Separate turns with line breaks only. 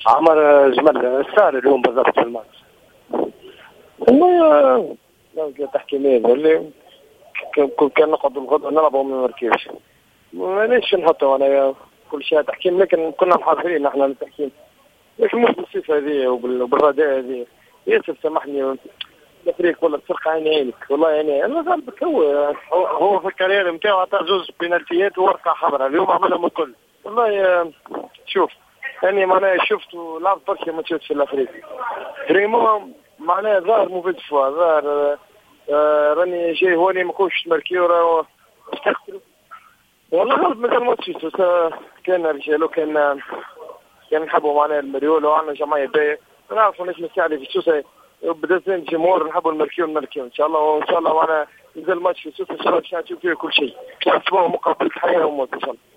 عمر جمل صار اليوم بالضبط في الماتش. والله تحكيمية اللي كان نقعد الغد نلعبوا ما نركبش. ليش نحطوا أنا كل شيء تحكيم، لكن كنا محاضرين نحن التحكيم، لكن مش بالصفة هذه وبالرداء هذه. ياسر سامحني الفريق ولا تسرق عينيك والله. يعني انا غالبك هو في الكارير نتاعو عطى زوج بينالتيات وورقه حمراء، اليوم عملهم الكل والله. شوف يعني معناها شفت لعب برشا ماتشات في الافريق فريمون، معناها ظاهر موفيد فوا ظاهر. راني جاي هوني ما كنتش مركيورا والله غلط مثل ماتشات. كان رجالو كان نحبوا معناها المريول وعندنا جمعيه باهيه، نعرفوا ناس مساعدة في سوسة بدأت الجمهور نحبوا المركيون ان شاء الله. وان شاء الله معنا نزل ماتش في سوسة ان شاء الله نشوف فيه كل شيء، نحسبوه مقابل حياة وموت ان شاء الله.